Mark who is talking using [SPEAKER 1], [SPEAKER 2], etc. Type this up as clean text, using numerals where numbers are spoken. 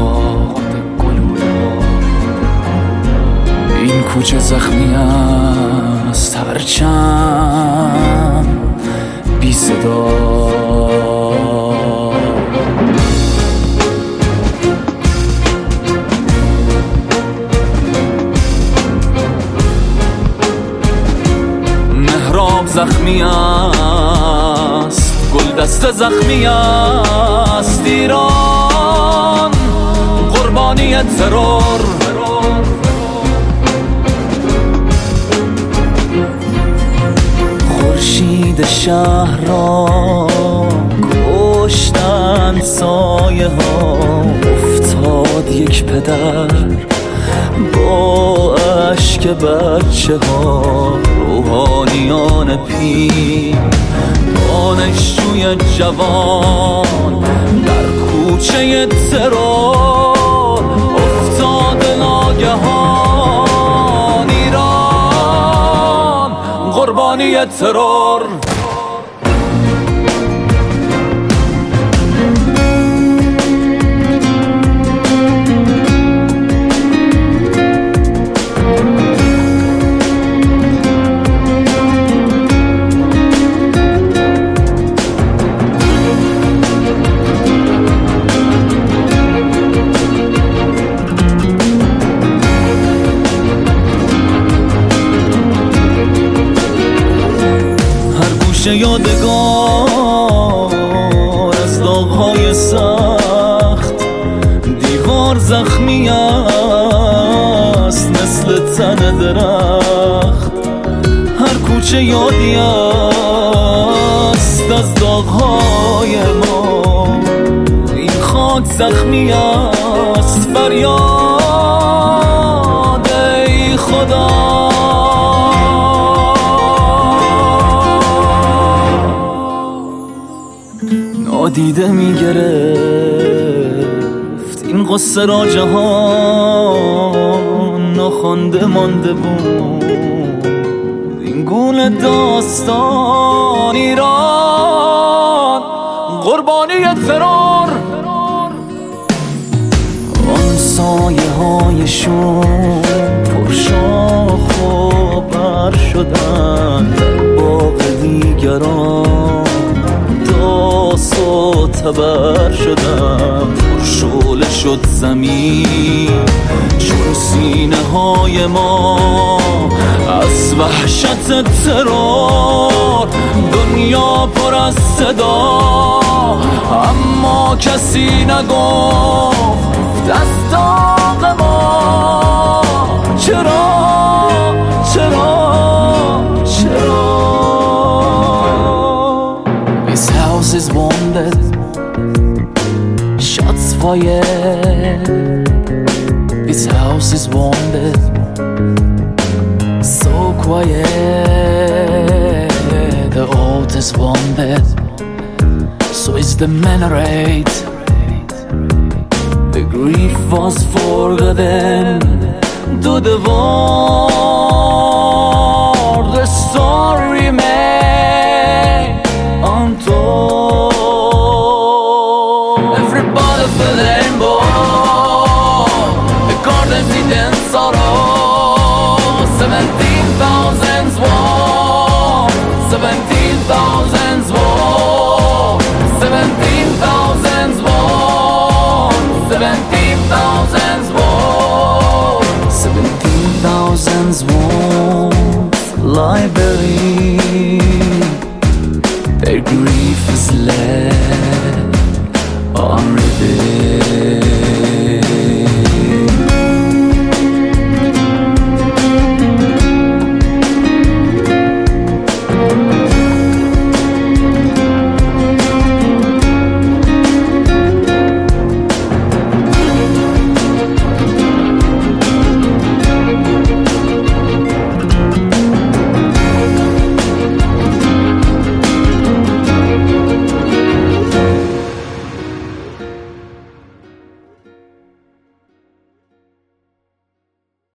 [SPEAKER 1] باد گلولا. این کوچه زخمی است هرچند بی صدا. مهراب زخمی است، گلدسته زخمی است، ایران قربانی ترور. خورشید شهر را کشتن سایه ها، افتاد یک پدر با اشک بچه ها. روحانیان پیر، دانشجوی جوان در کوچه ترور افتاد ناگهان. ایران قربانی ترور. یادگار از داغ‌های سخت، دیوار زخمی است مثل تن درخت. هر کوچه یادی است از داغ‌های ما، این خاک زخمی است. فریاد ای خدا، نادیده میگرفت این قصه را جهان، ناخوانده مانده بود این گونه داستان. ایران قربانی ترور. آن سایه هایشون پرشاخ و بر شدن، در باغ دیگران داس و تبر شدم. پرشعله شد زمین چون سینه های ما از وحشت ترور. دنیا پر از صدا اما کسی نگفت از داغ ما. چرا This house is wounded, shots fired. This house is wounded, so quiet. The oath is wounded, so is the minaret. The grief was forgotten to the war. The story remains untold. Everybody feel the rainbow, the gardens in sorrow. 17,000 war, 17,000 war, 17,000 war, 17,000 war, 17,000 war. Library